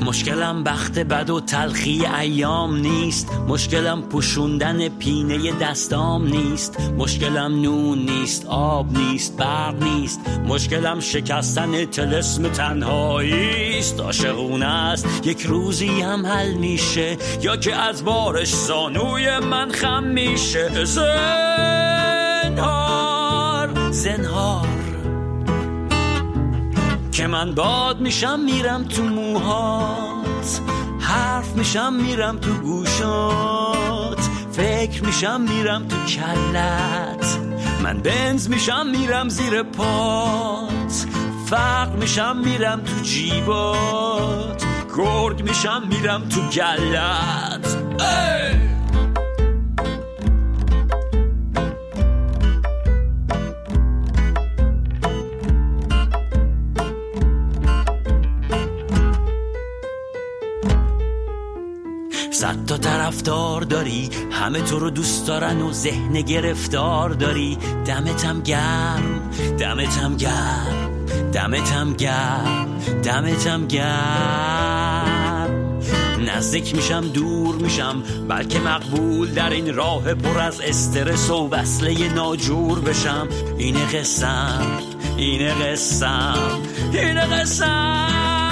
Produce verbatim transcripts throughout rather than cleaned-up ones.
مشکلم بخت بد و تلخی ایام نیست، مشکلم پوشوندن پینه دستام نیست، مشکلم نون نیست، آب نیست، برق نیست، مشکلم شکستن طلسم تنهاییست. عاشقونه است یک روزی هم حل میشه، یا که از بارش زانوی من خم میشه. زنهار زنهار که من باد میشم میرم تو موهات، حرف میشم میرم تو گوشات، فکر میشم میرم تو کلت، من بنز میشم میرم زیر پات، فقر میشم میرم تو جیبات، گرگ میشم میرم تو گلت. ای! صد تا طرفدار داری، همه تو رو دوست دارن و ذهن گرفتار داری. دمتم گرم، دمتم گرم، دمتم گرم، دمتم گرم. نزدیک میشم دور میشم، بلکه مقبول در این راه پر از استرس و وصله ناجور بشم. اینه قسم، اینه قسم، اینه قسم.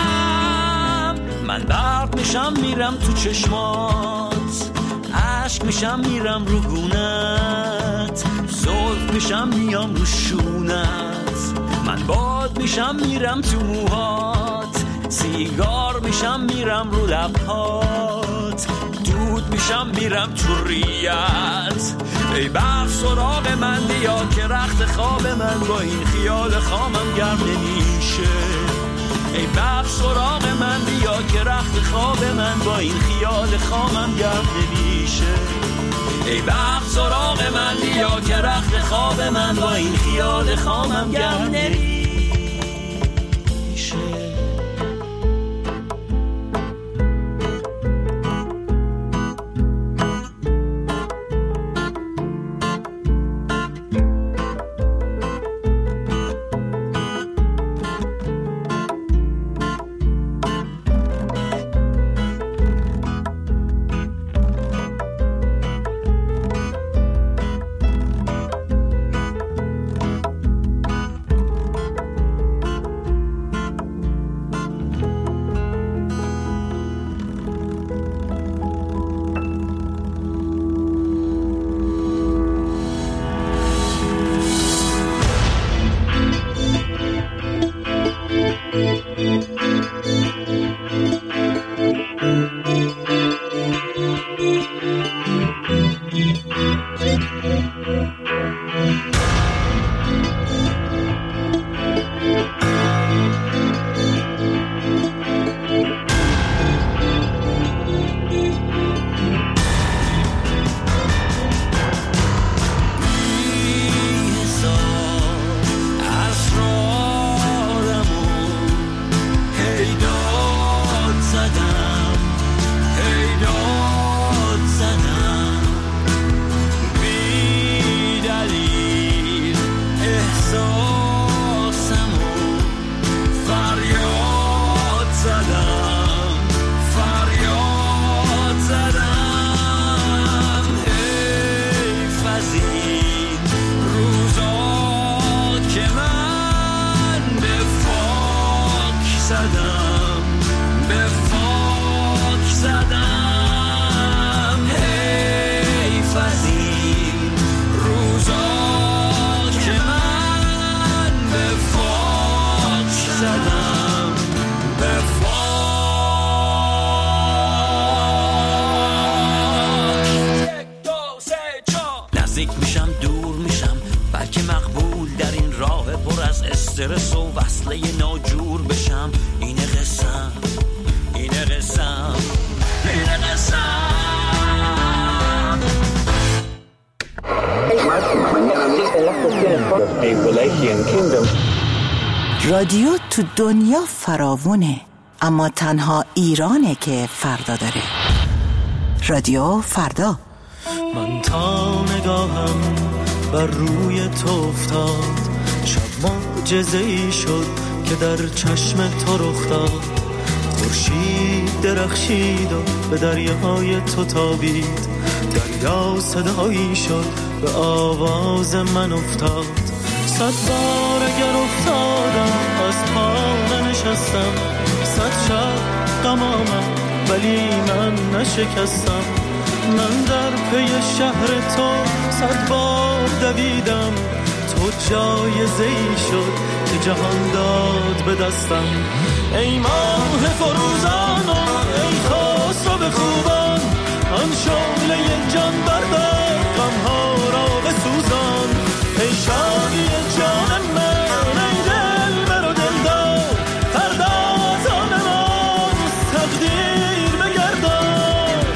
من برق میشم میرم تو چشمات، عشق میشم میرم رو گونت، زلف میشم میام رو شونت، من باد میشم میرم تو موهات، سیگار میشم میرم رو لبهات، دود میشم میرم تو ریت. ای برق سراغ من بیا که رخت خواب من با این خیال خامم گرم نمیشه. ای برق سراغ من بیا که رخت خواب من با این خیال خامم گرم نمیشه. ای برق سراغ من بیا که رخت خواب من با این خیال خامم گرم نمیشه. استرس و وصله ناجور بشم. اینه قسم، اینه قسم، اینه قسم. رادیو تو دنیا فراوونه، اما تنها ایرانه که فردا داره. رادیو فردا. من تا نگاهم بر روی تو افتاد، شب معجزه‌ای شد که در چشم تو رخ داد. خورشید درخشید و به دریاهای تو تابید، دریا صدایی شد به آواز من افتاد. صد بار اگر افتادم از پا ننشستم، صد شب غم آمد ولی من نشکستم. من در پی شهر تو صد بار دویدم، تو جایزه‌ای شد که جهان داد به دستم. ای ماه فروزان و ای خسرو خوبان، آن شعله جان بردار غم‌ها را بسوزان. ای شادی جان من ای دلبر و دلدار، فردا از آن ماست تقدیر بگردان.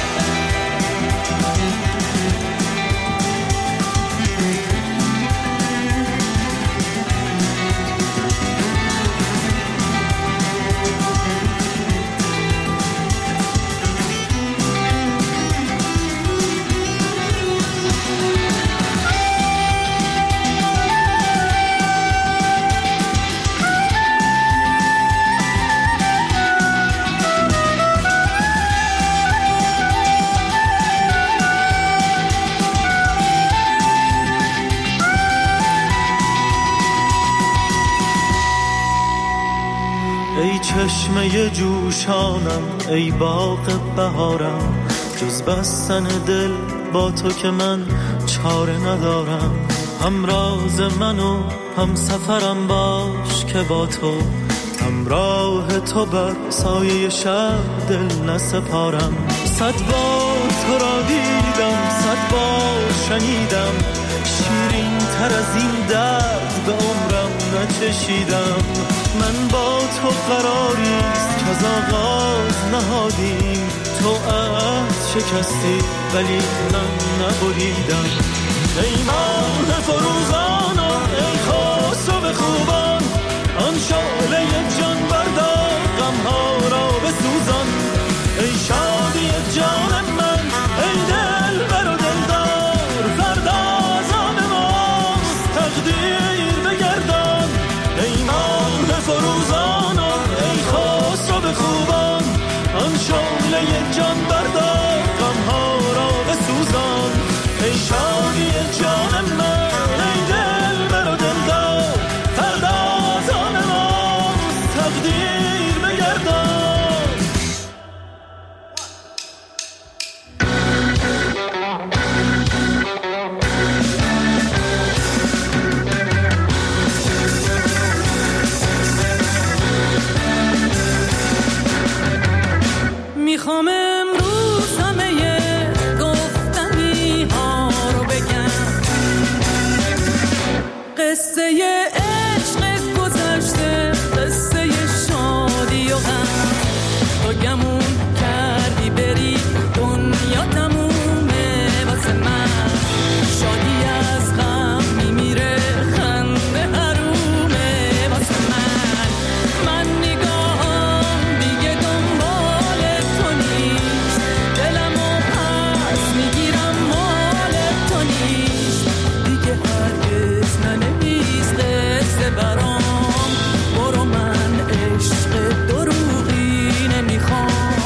ای چشمه جوشانم ای باغ بهارم، جز بستن دل با تو که من چاره ندارم. همراز من و هم سفرم باش که با تو، همراه تو بر سایه شب دل نسپارم. صد بار تو را دیدم صد بار شنیدم، شیرین تر از این درد به عمرم نچشیدم. من با تو قراریست که از آغاز نهادیم، تو عهد شکستی ولی من نبریدم. ای ماه فروزان و ای خسرو خوبان، آن شعله جان بردار غم‌ها را بسوزان. ای شادی جان من ای دلبر و دلدار، فردا از آن ماست تقدیر بگردان. ای ماه فروزان و ای خسرو خوبان، آن شعله جان بردار غم‌ها را بسوزان. ای شادی جان من ای دلبر و دلدار، فردا از آن ماست تقدیر بگردان. میخوام امروز همه گفتنی ها رو بگم، قصه عشق گذشته، قصه شادی و غم. تو گمون کردی بری دنیا تمومه واسه من، شادی از غم میمیره خنده حرومه واسه من. من نگاهم دیگه دنبال تو نیست، دلمو پس میگیرم مال تو نیست. دیگه هرگز ننویس قصه برام، برو من عشق دروغی نمیخوام.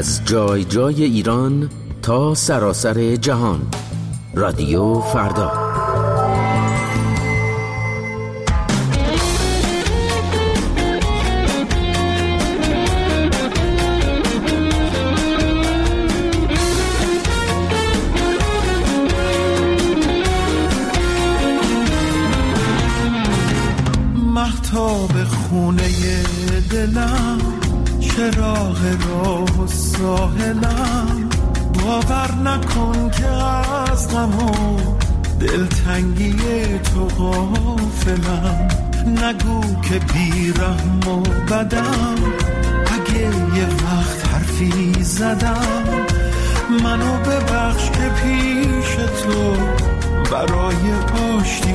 از جای جای ایران تا سراسر جهان. رادیو فردا. مهتاب خونه دلم، چراغ راه ساحلم، باور نکن که از غم و دلتنگی تو غافلم. نگو که بیرحم و بدم، اگه یه وقت حرفی زدم، منو ببخش که پیش تو برای آشتی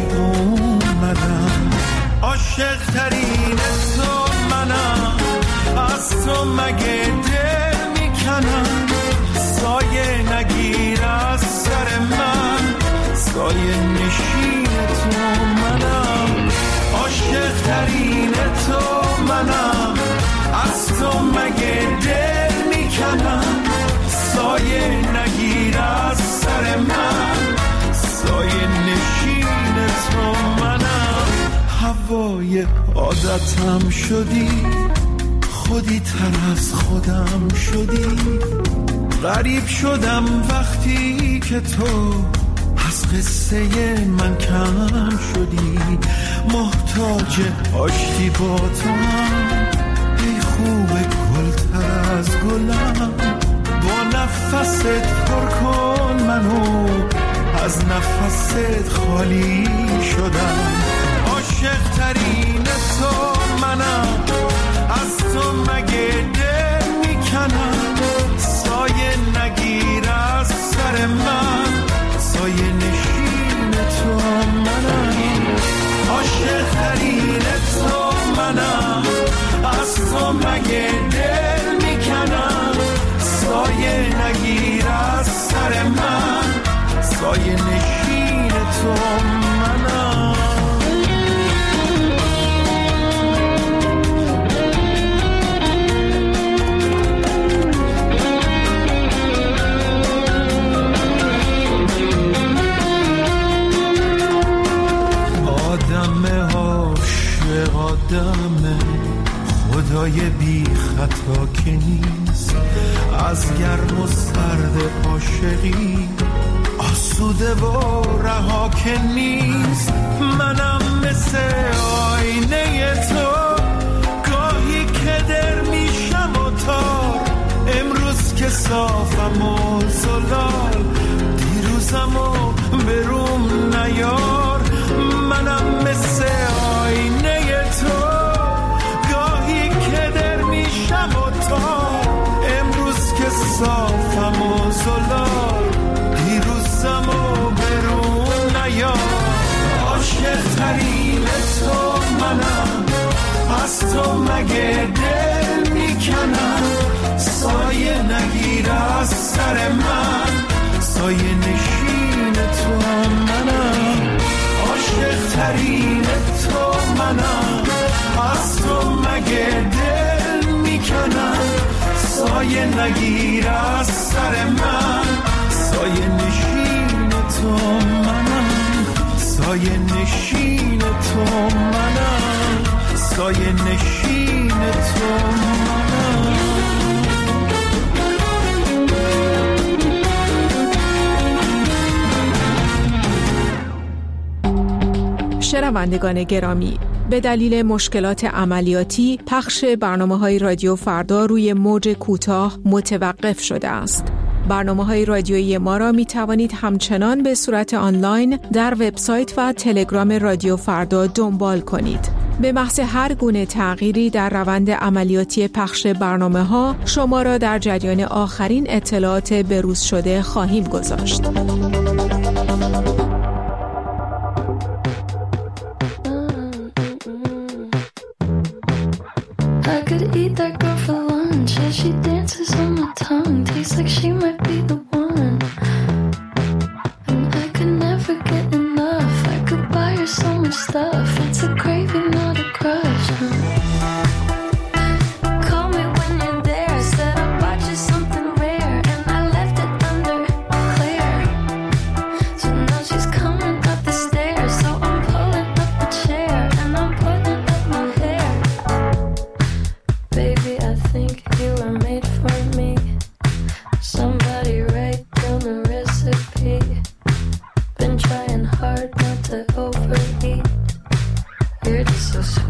اومدم. عاشق ترین تو منم، از تو مگه دل میکنم. سایه نگیر از سر من، سایه نشین تو منم. عاشق ترین تو منم، از تو مگه دل میکنم. سایه نگیر از سر من، سایه نشین تو منم. هوای عادتم شدی، خودی تر از خودم شدی. غریب شدم وقتی که تو از قصه من کم شدی. محتاج آشتی با تو هم، ای خوب گل تر از گلم. با نفست پر کن منو، از نفست خالی شدم. عاشق ترین تو منم، از تو مگه دل میکنم. سایه نگیر از سر من، سایه نشین تو منم. عاشق ترین تو منم، از تو مگه دل میکنم. سایه نگیر از سر من، سایه نشین تو منم. آدم خدای بی خطا که نیست، از گرم و سرد عاشقی آسوده و رها که نیست. منم مثل آینه تو، گاهی که در میشم و تار. امروز که صافم و زلال، دیروزم و بروم نیار. منم مثل آینه تو، گاهی که در میشم و تار. امروز که صافم و زلال، دیروزم و برون نیار. عاشق ترین تو منم، از تو مگه دل میکنم. سایه نگیر از سر من، سایه نشین تو منم. عاشق ترین تو منم، از تو مگه دل میکنم. سایه نگیر از سر من، سایه نشین تو منم. سایه نشین تو منم، سایه نشین تو منم. شنوندگان گرامی، به دلیل مشکلات عملیاتی پخش برنامه‌های رادیو فردا روی موج کوتاه متوقف شده است. برنامه‌های رادیویی ما را می توانید همچنان به صورت آنلاین در وبسایت و تلگرام رادیو فردا دنبال کنید. به محض هر گونه تغییری در روند عملیاتی پخش برنامه‌ها شما را در جریان آخرین اطلاعات بروز شده خواهیم گذاشت. I could eat that girl for lunch, yeah, she dances on my tongue, tastes like she might be the one. And I could never get enough, I could buy her so much stuff, it's a craving, not a crush, huh? Call me when you're there, said I bought you something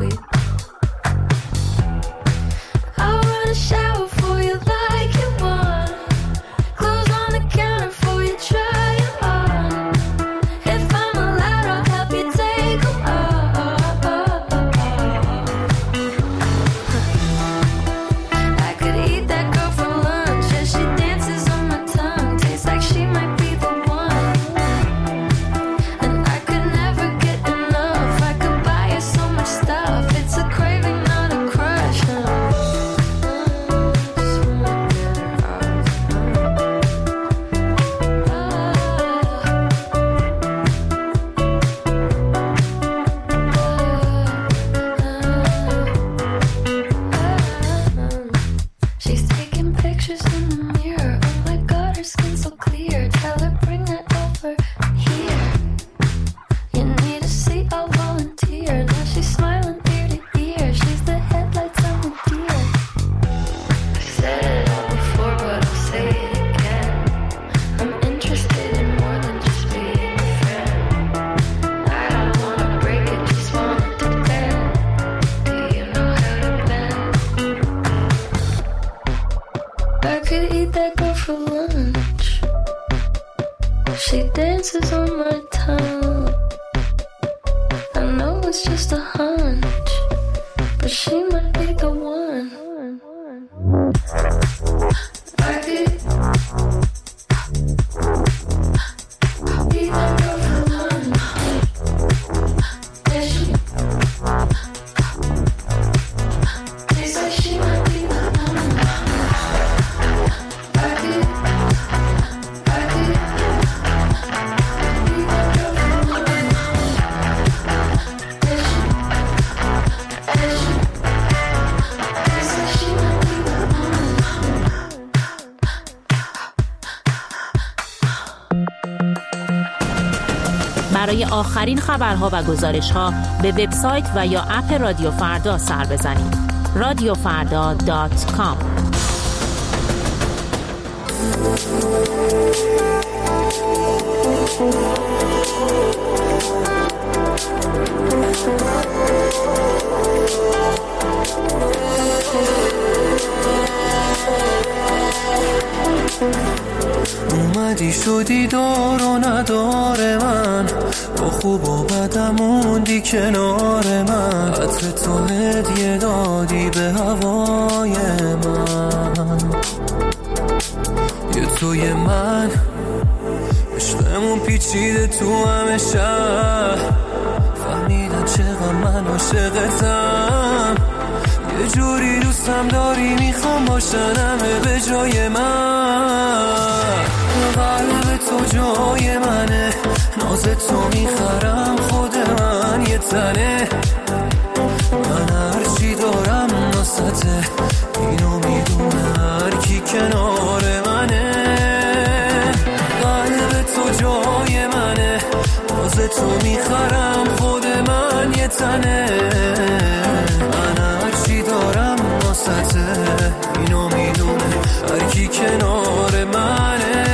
I'll run a shower for you like you want. Clothes on the counter for you, try it on. If I'm allowed, I'll help you take them off. I could eat that girl for lunch. Yeah, she dances on my tongue. Tastes like she might be the one. And I could never get enough. I could buy her so much stuff. It's a craving, not a crush. She's taking pictures in the mirror. Oh my god, her skin's so clear. Tell her bring that over here. You need a seat, I'll volunteer. Now she's smiling ear to ear. She's the headlights on the deer. I said it all before, but I'll say it again. I'm interested in more than just being a friend. I don't wanna break it, just want it to bend. Do you know how to bend? I could eat that girl for lunch. She dances on my tongue. I know it's just a hunch, but she might be the one. I could eat that girl for lunch. Yeah, she tastes like she might be the one. I could, I could eat that girl for lunch. Yeah, she, yeah, she tastes like she might be the one. برای آخرین خبرها و گزارش‌ها به وبسایت و یا اپ رادیو فردا سر بزنید. رادیو فردا دات کام. اومدی شدی دار و نداره من، با خوب و بدم موندی کنار من. عطر تو هدیه دادی به هوای من. یه توی من عشقمون پیچیده تو همه شهر. فهمیدن چقدر من عاشقتم. یه جوری دوستم داری میخوام باشن همه به جای من. قلب تو جای منه، ناز تو میخرم خود من یه تنه. من هرچی دارم ناسته، اینو میدونه هر کی کنار منه. قلب تو جای منه، ناز تو میخرم خود من یه تنه. من هرچی دارم ناسته، اینو میدونه هر کی کنار منه.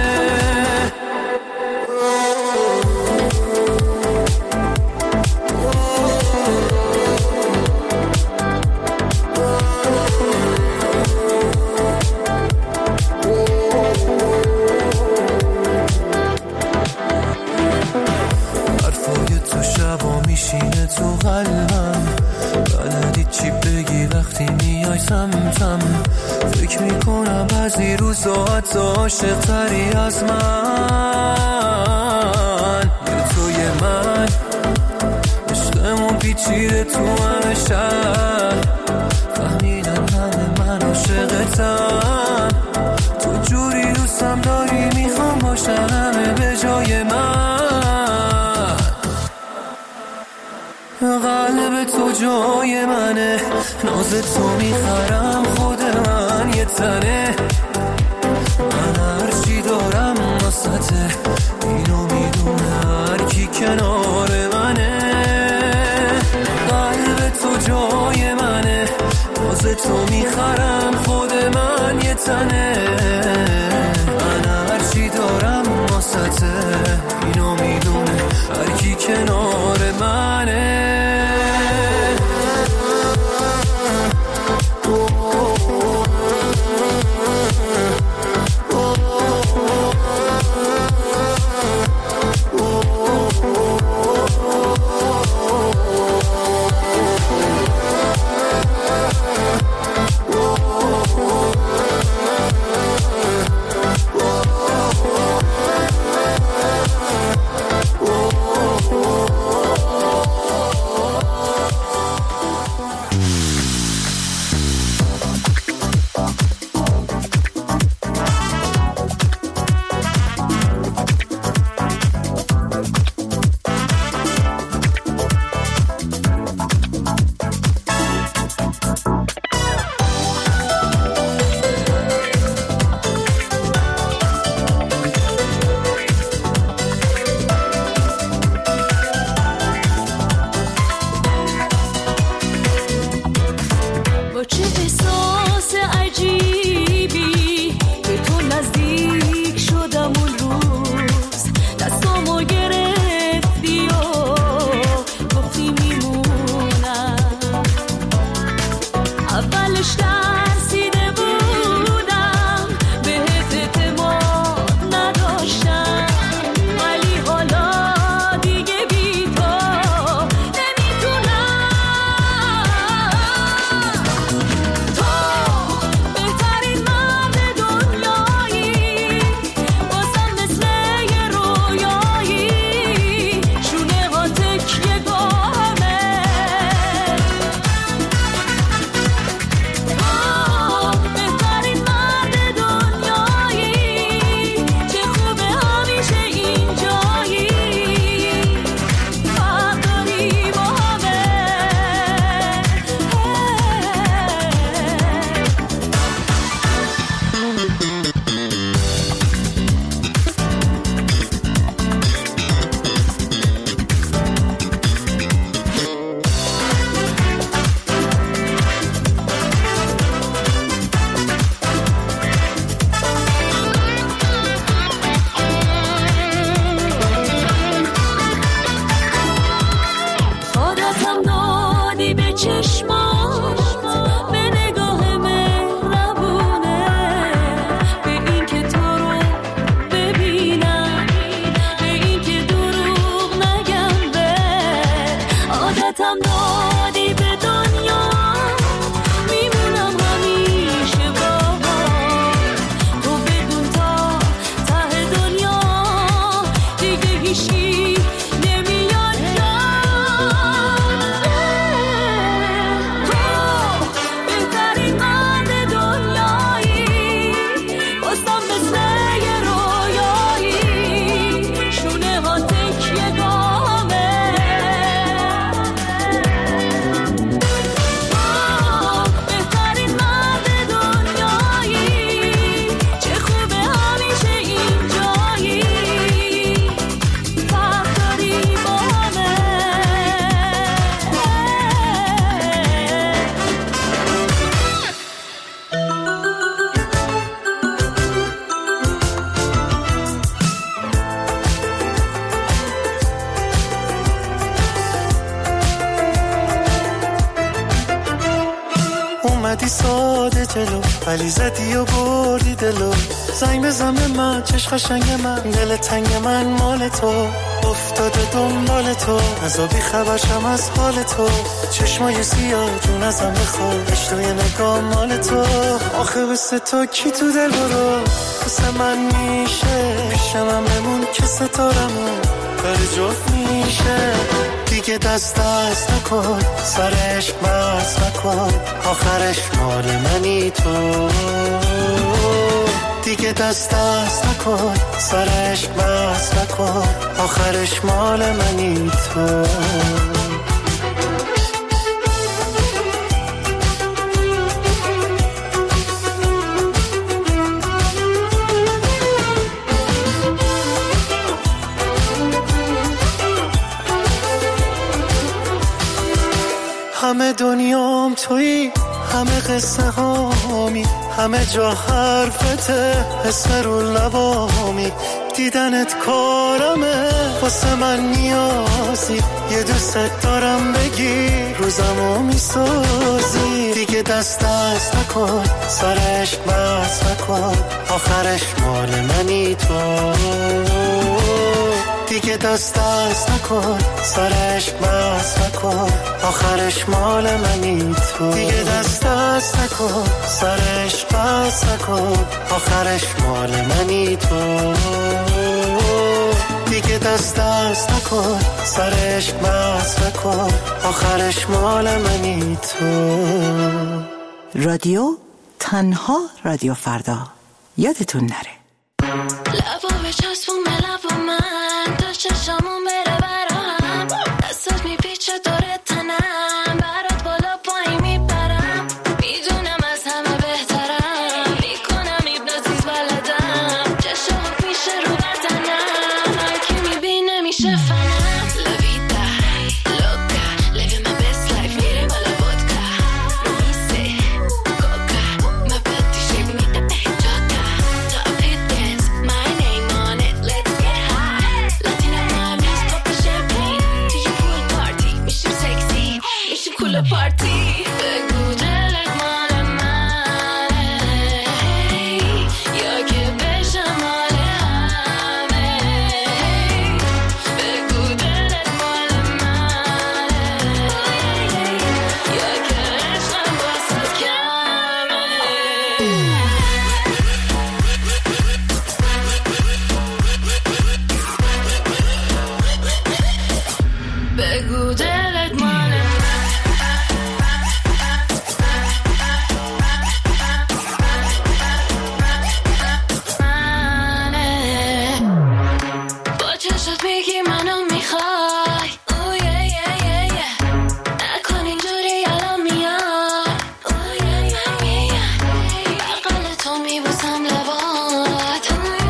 میشینه تو قلبم، بلدی چی بگی وقتی میای سمتم. فکر میکنم بعضی روزا حتی عاشق تری از من. یه توی من عشقمون پیچیده تو همه شهر. فهمیدن همه من عاشقتم. تو جوری دوستم داری میخوام باشن همه به جای من. قلب تو جای منه، ناز تو میخرم خود من یه تنه. من هرچی دارم ناسته، اینو میدونه هر کی کنار منه. قلب تو جای منه، ناز تو میخرم خود من یه تنه. من هرچی دارم ناسته، اینو میدونه هر کی کنار منه. اومدی ساده جلو ولی زدی و بردی دلو زنگ بزن به من چش قشنگ من دل تنگ من مال تو افتاده دنبال تو نزا بی خبرشم از حال تو چشمای سیاه جون ازم بخواه اشتوی نگاه مال تو آخه بسه تو کی تو دل برو بسه من میشه پیشم هم بمون که ستارمون کار جفت میشه دیگه دست دست نکن سرش بس نکن آخرش مال منی تو دیگه دست دست نکن سرش بس نکن آخرش مال منی تو همه دنیام تویی همه قصه هامی همه جا حرفته اسم رو لبامی دیدنت کارمه واسه من نیازی یه دوست دارم بگی روزمو میسازی دیگه دست دست نکن سرش بس نکن آخرش مال منی تو دیگه دست دست نکن سرش بس نکن آخرش مال منی تو دیگه دست دست نکن سرش بس نکن آخرش مال منی تو دیگه دست دست نکن، سرش مست نکن، آخرش مال منی تو. رادیو تنها رادیو فردا، یادتون نره. لبا به چسبون به لبا من، تا چشمون بره برام، دستت میپیچه دور تنم، برات بالا پایین میبرم، میدونم از همه بهترم، میکنم ایبنازیز بلدم، چشمات میشه رو بدنم، هر کی میبینه میشه فنم. لویدا لوکا living my best life میره بالا ودکا میسه کوکا my body shape میده جاتا top hit dance my name on it let's get high Latina moms pop the champagne to your pool party میشیم sexy میشیم cool party بگو دلت مال منه یا که بشم مال همه بگو دلت مال منه یا که عشقم واسه کمه بگو دلت مال منه با چشت میگی منو میخوای اوه یه یه یه یه نکن اینجوری الان میای اوه یه یه یه یه بغل تو میبوسم لبات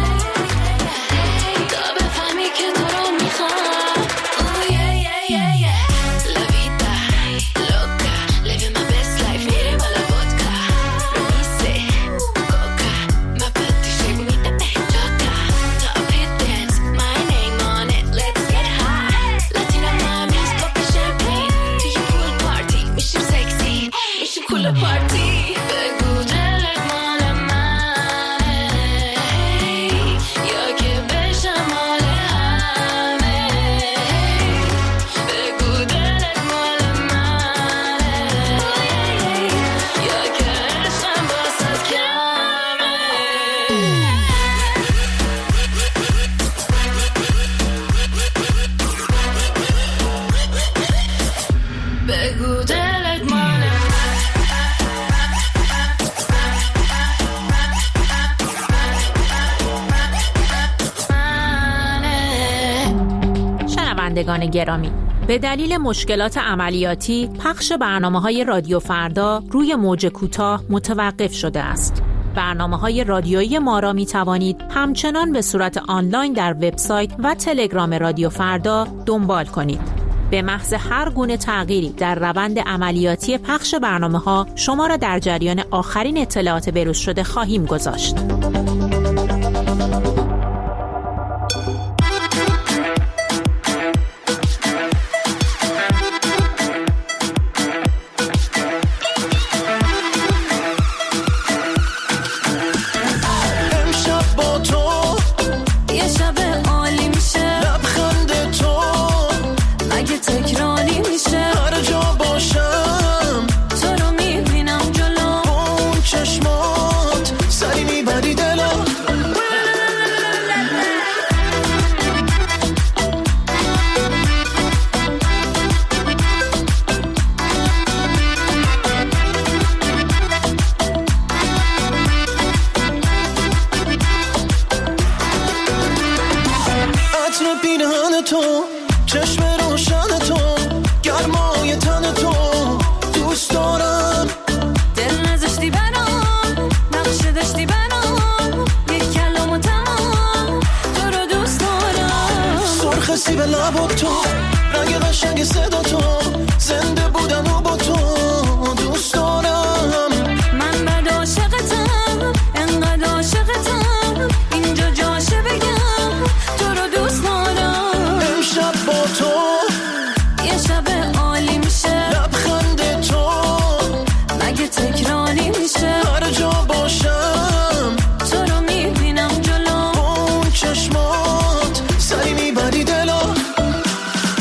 تا بفهمی که تو رو میخوام اوه یه یه یه یه لویدا لوکا living my best life میره بالا ودکا میسه کوکا my body shape میده جاتا top hit dance my name on it let's get high Latina moms pop the champagne to your pool party میشیم sexy میشیم cool party بگو دلت مال منه یا که بشم مال همه بگو دلت مال منه یا که عشقم واسه کمه بگو دلت مال منه. شنوندگان گرامی، به دلیل مشکلات عملیاتی پخش برنامه‌های رادیو فردا روی موج کوتاه متوقف شده است. برنامه‌های رادیویی ما را می‌توانید همچنان به صورت آنلاین در وبسایت و تلگرام رادیو فردا دنبال کنید. به محض هر گونه تغییری در روند عملیاتی پخش برنامه‌ها شما را در جریان آخرین اطلاعات بروز شده خواهیم گذاشت. امشب با تو یه شب عالی میشه لبخند تو مگه تکراری میشه هر جا باشم تو رو میبینم جلو با اون چشمات سری میبری دلم عطر پیرهن تو چشم روشن تو گرمای تن تو دوست دارم دل نذاشتی برام نقشه داشتی برام یک کلام و تمام تو رو دوست دارم سرخ سیب لب تو رنگ قشنگ صدا تو زنده بودن و با تو دوست دارم من بد عاشقتم انقدر عاشقتم اینجا جاشه بگم تو رو دوست دارم امشب با تو یه شب عالی میشه لبخند تو مگه تکراری میشه هر جا باشم تو رو میبینم جلو با اون چشمات سری میبری دلم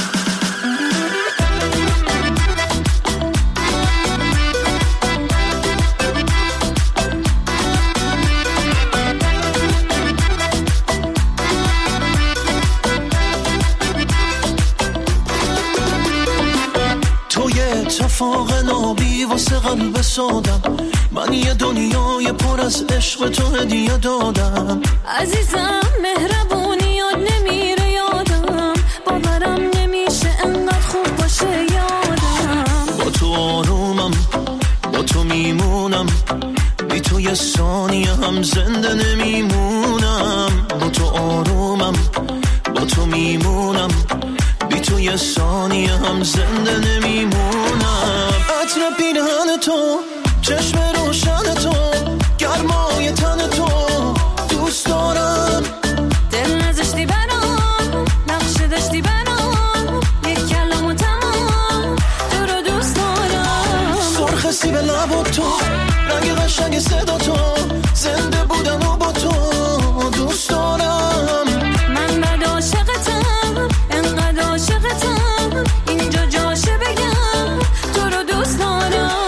چراغ نابی واسه قلب سادم، من یه دنیای پر از عشق تو هدیه دادم. عزیزم مهربونیات نمیره یادم، باورم نمیشه انقدر خوب باشه یادم. با تو آرومم، با تو میمونم، بی تو یه ثانیه هم زنده نمیمونم. با تو آرومم، با تو میمونم، بی تو یه ثانیه هم زنده نمیمونم. عطر پیرهن تو، چشم روشن تو، گرمای تن تو دوست دارم. دل نذاشتی برام، نقشه داشتی برام، یک کلام و تمام تو رو دوست دارم. سرخ سیب لب تو، رنگ قشنگ صدا تو، زنده بودن و با تو دوست دارم. من بد عاشقتم، انقدر عاشقتم، اینجا جاشه بگم تو رو دوست دارم.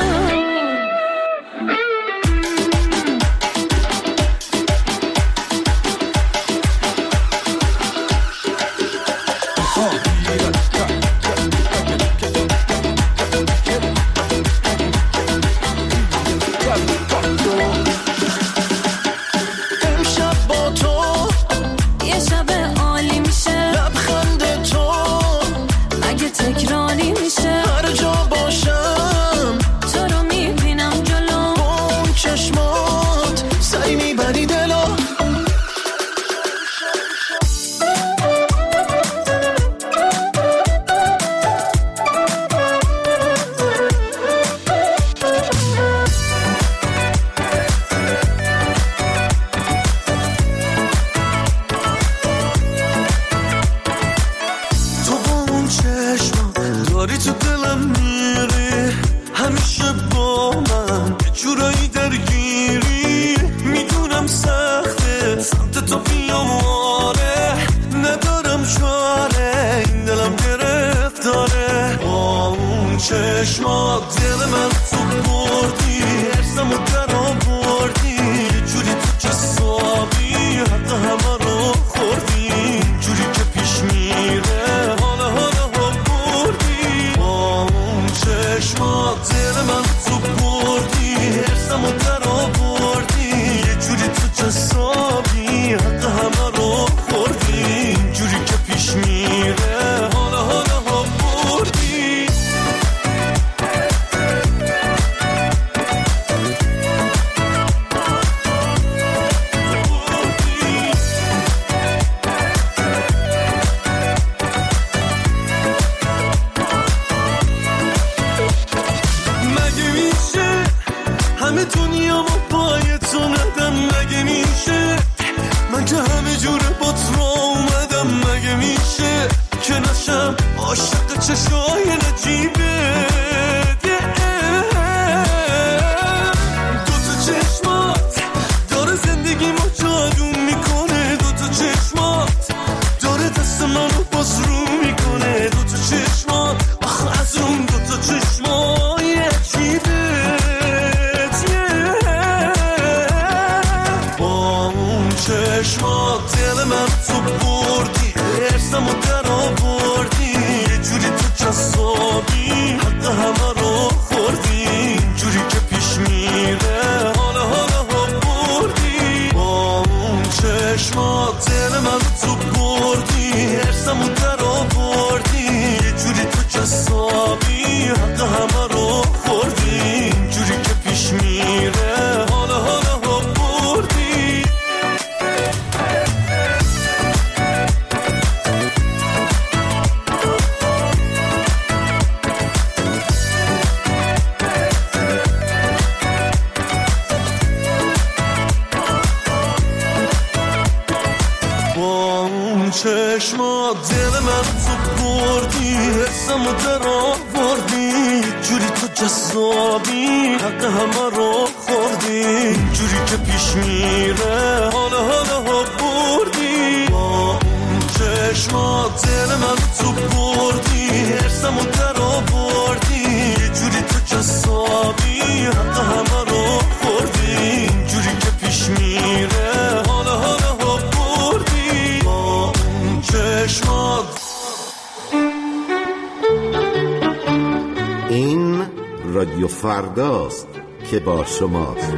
رادیو فرداست که با شماست.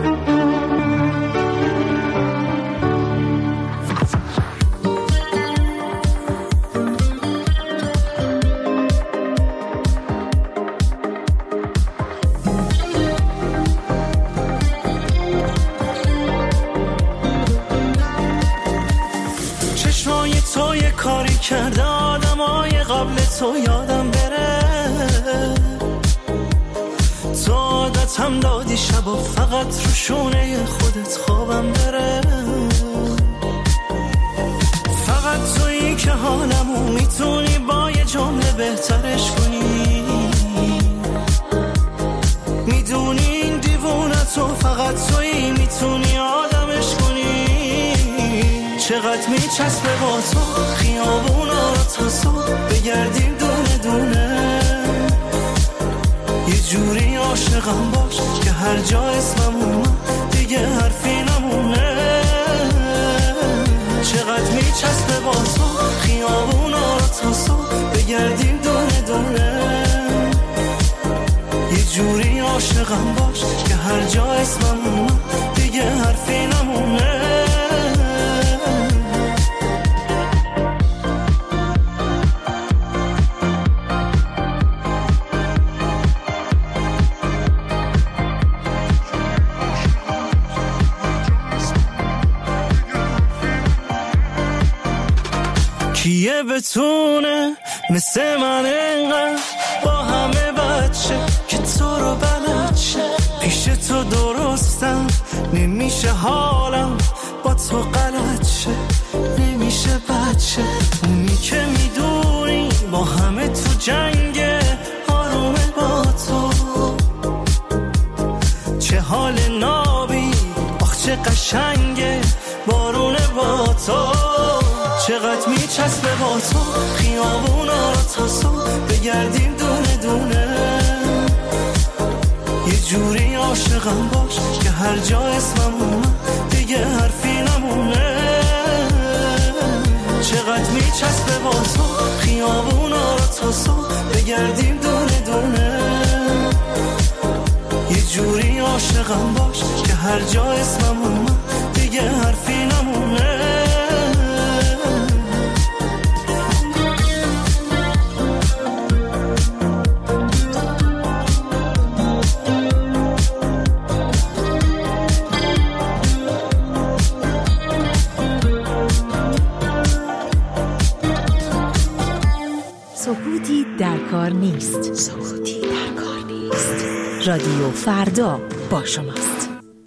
چشمای تو یه کاری کرده آدمای قبل تو یادم بره، تو عادت هم دادی شب و فقط رو شونه خودت خوابم بره. فقط تویی که حالمو میتونی با یه جمله بهترش کنی، میدونی این دیوونتو فقط تویی میتونی آدمش کنی. چقدر میچسبه با تو خیابونا رو تا صبح بگردیم دونه دونه، یه جوری عاشقم باش که هر جا اسمم اومد دیگه حرفی نمونه. چقدر میچسبه با تو خیابونا رو تا صبح بگردیم دونه دونه، یه جوری عاشقم باش که هر جا اسمم اومد دیگه حرفی نمونه. کیه بتونه مثل من انقدر با همه بچه که تو رو بلد شه، پیش تو درستم نمیشه حالم با تو غلط شه، نمیشه بچه اونی که میدونی با همه تو جنگه آرومه با تو، چه حال نابی آخ چه قشنگه بارونه با تو. چقدر میچسبه با تو خیابونا رو تا صبح بگردیم دونه دونه، یه جوری عاشقم باش که هر جا اسمم اومد دیگه حرفی نمونه. چقدر میچسبه با تو خیابونا رو تا صبح بگردیم دونه دونه، یه جوری عاشقم باش که هر جا اسمم اومد دیگه حرفی نمونه. سکوتی در کار نیست. سکوتی در کار نیست. رادیو فردا با شماست.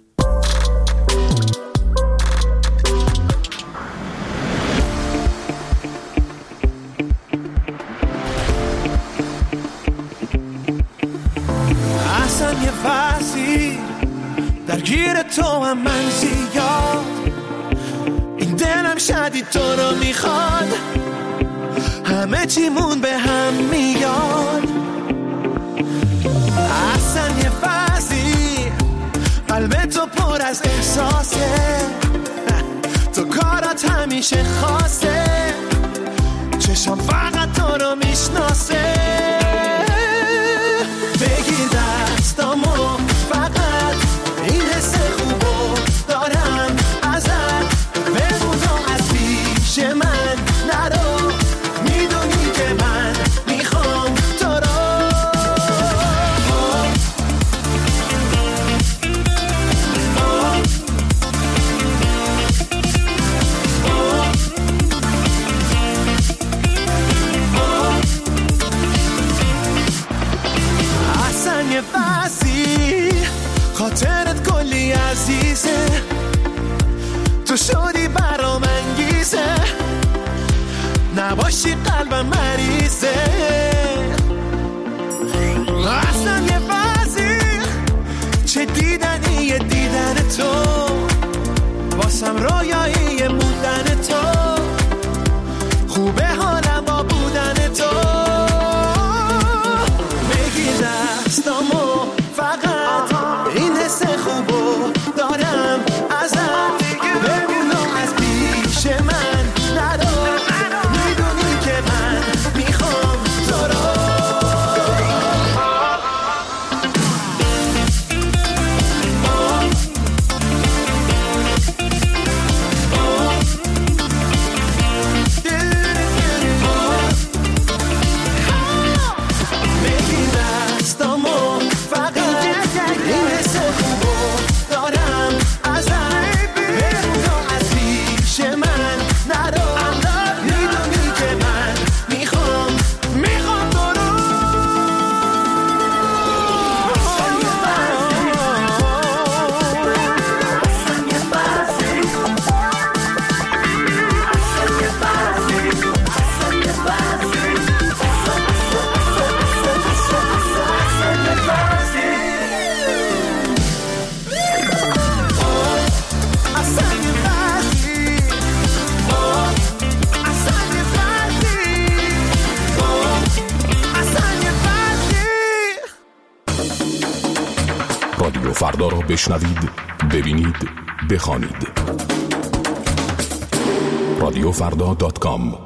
اصلا یه فصلی درگیر تو هم من زیاد، این دلم شدید تو رو میخواد، همه چیمون به هم میاد. اصلا یه فصلی قلب تو پر از احساسه، تو کارات همیشه خاصه، چشم فقط تو رو میشناسه. بگیر دستامو فقط این حس خوبو دارم ازت، بمون تو از پیش من نرو، میدونی که من میخوام تو رو. اصلا یه بسی خاطرت کلی عزیزه، تو شدی برام انگیزه، نباشی قلبم مریضه. اصلا یه بازی چه دیدنی یه دیدن تو، واسم رویایی بودن تو، خوبه حالم با بودن تو. بگیر دستامو فقط این حس خوبو دارم ازت، بمونو از پیش من نرو، میدونی که من میخوام تو رو. رادیو فردا را بشنوید، ببینید، بخوانید. رادیو فردا دات کام.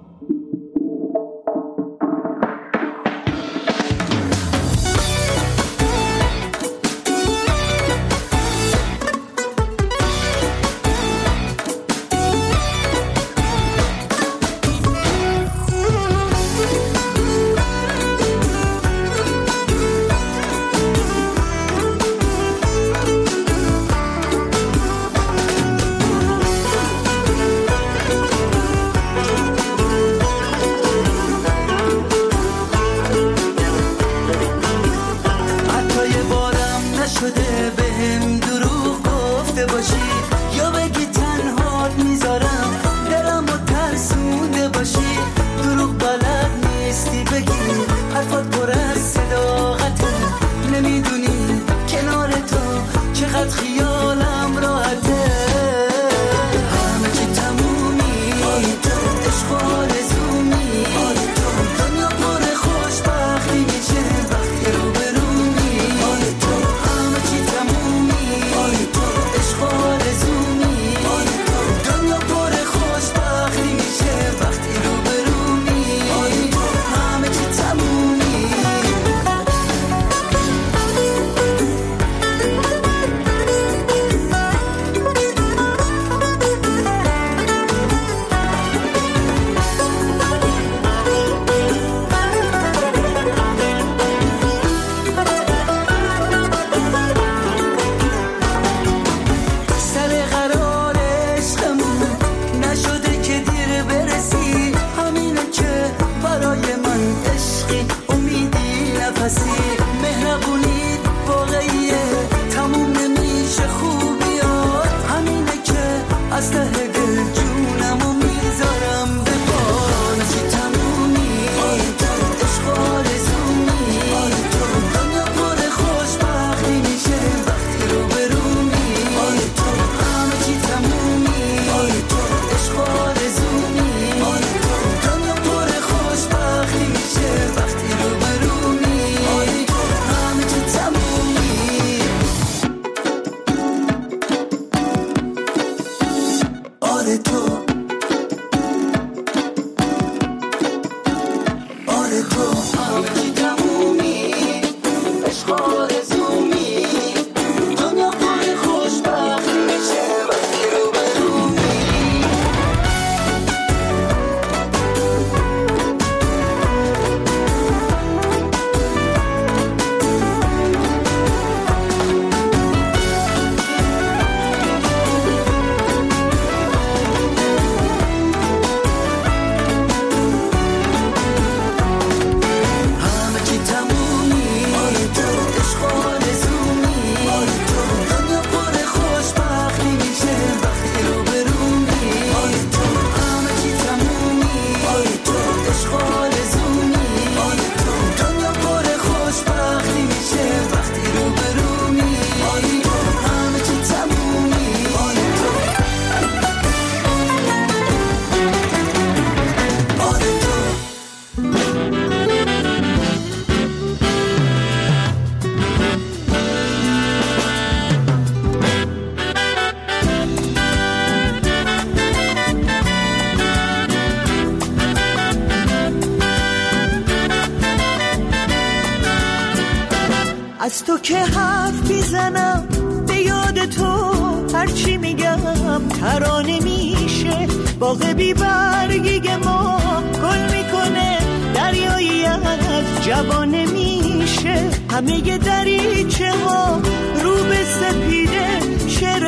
از تو که حرف میزنم به یاد تو، هرچی میگم ترانه میشه. باغ بی برگی ما گل میکنه، دریایی از جوانه میشه. همه دریچه ها رو به سپیده، شعر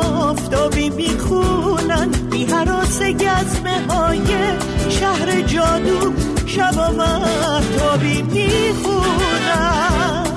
آفتابی میخونن. بی هراس گزمه های شهر جادو، شبا مهتابی میخونن.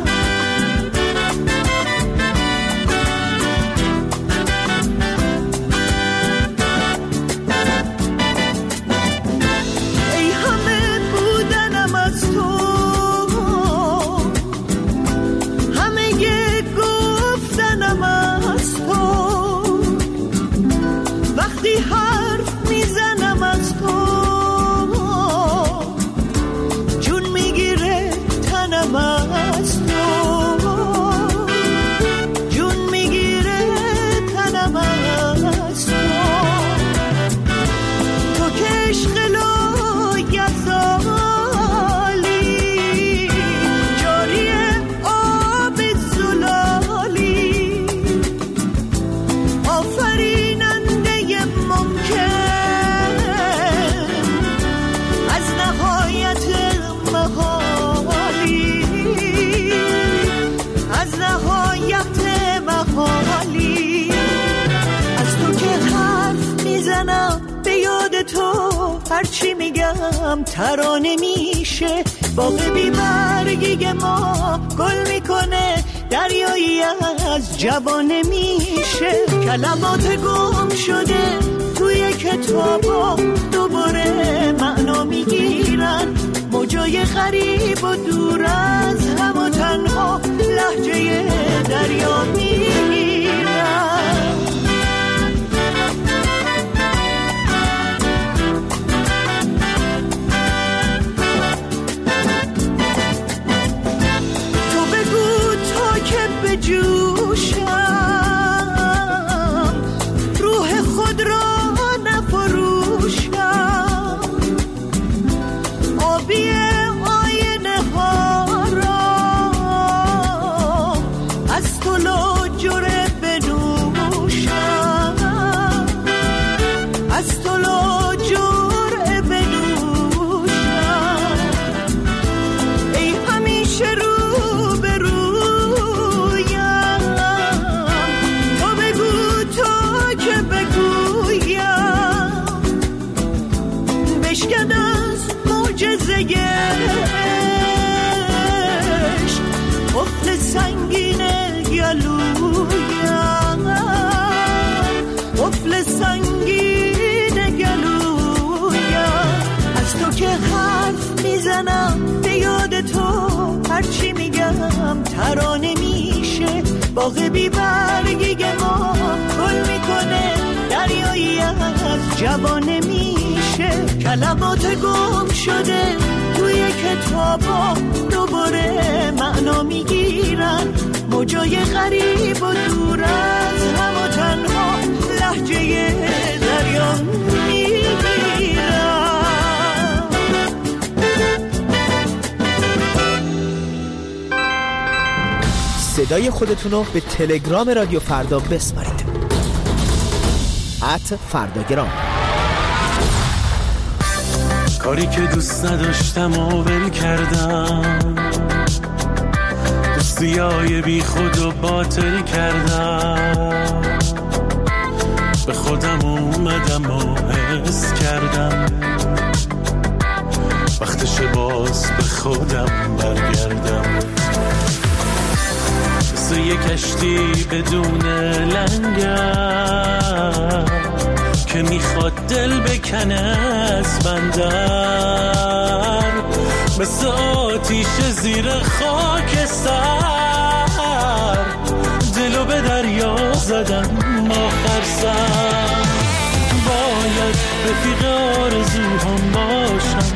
یخت محالی. از تو که حرف میزنم به یاد تو هرچی میگم ترانه میشه. باغ بی برگی ما گل میکنه، دریایی از جوانه میشه. کلمات گم شده توی کتابا دوباره معنا میگیرن، موجای غریب و دور از هم و تنها لهجه دریا میگیرن. تو بگو تا که بجوشم روح خود را نفروشم، آبی آینه ها را از تو لاجره بنوشم، از تو لاجره بنوشم. ای همیشه رو به رویم، تو بگو تا که بگویم، بشکن از معجزه عشق قفل سنگین گلویم، قفل سنگین گلویم. از تو که حرف میزنم به یاد تو هرچی میگم ترانه میشه. باغ بی برگی ما گل میکنه، دریایی از جوانه میشه. کلمات گم شده توی کتابا دوباره معنا میگیرن، موجای غریب و دور از هم و تنها لهجه دریا میگیرن. صدای خودتونو به تلگرام رادیو فردا بسپارید. ات فرداگرام. کاری که دوست نداشتم و ول کردم، دوستیای بی خود و باطل کردم. به خودم اومدم و حس کردم وقتش باز به خودم برگردم. مثل یه کشتی بدون لنگر که میخواد دل بکنه از بندر، مثل آتیش زیر خاک سر دلو به دریا زدم آخر سر. باید رفیق آرزوهام باشم،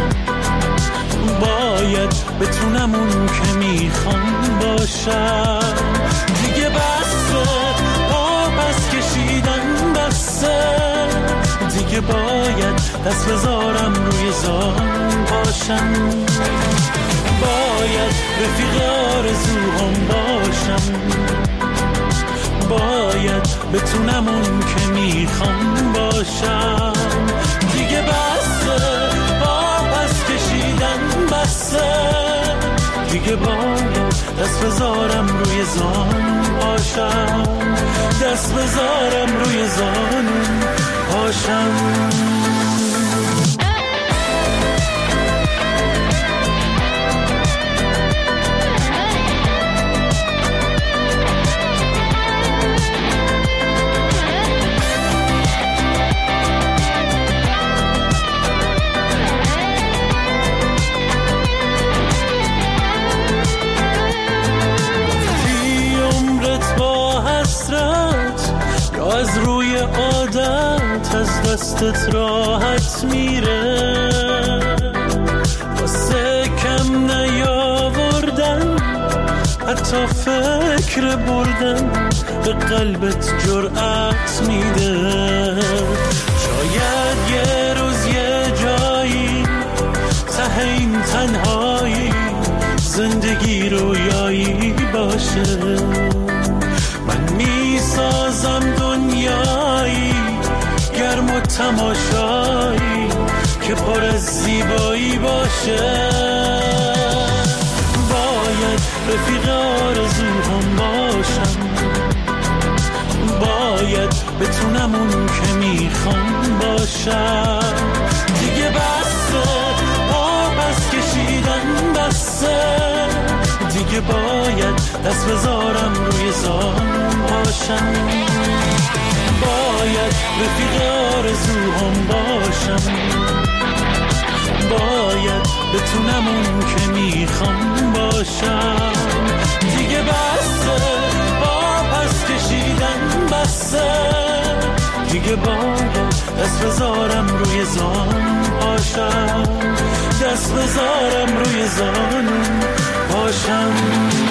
باید بتونم اون که میخوام باشم. دیگه بسه آبس کشیدن بسه، دیگه باید دست بذارم روی زان باشم. باید رفیق آرزوهام باشم، باید بتونم اون که میخوام باشم. دیگه بسه آبس کشیدن بسه، دیگه باید دست بذارم روی زان باشم، دست بذارم روی زان باشم. از روی عادت از دستت راحت میره، واسه کم نیاوردن حتی فکر بردن به قلبت جرأت میده. شاید یه روز یه جایی ته این تنهایی زندگی رویایی باشه. من میسازم دنیایی گرم و تماشایی که پر از زیبایی باشه. باید رفیق آرزوهام باشه، بتونم اون که میخوام باشم. دیگه بسه پا پس کشیدن بسه، دیگه باید دست بذارم روی زانو باشم. باید رفیق آرزوهام باشم، باید بتونم اون که میخوام باشم. دیگه بسه با پس کشیدن بسه، دیگه باید دست بذارم روی زانو باشم، دست بذارم روی زانو باشم.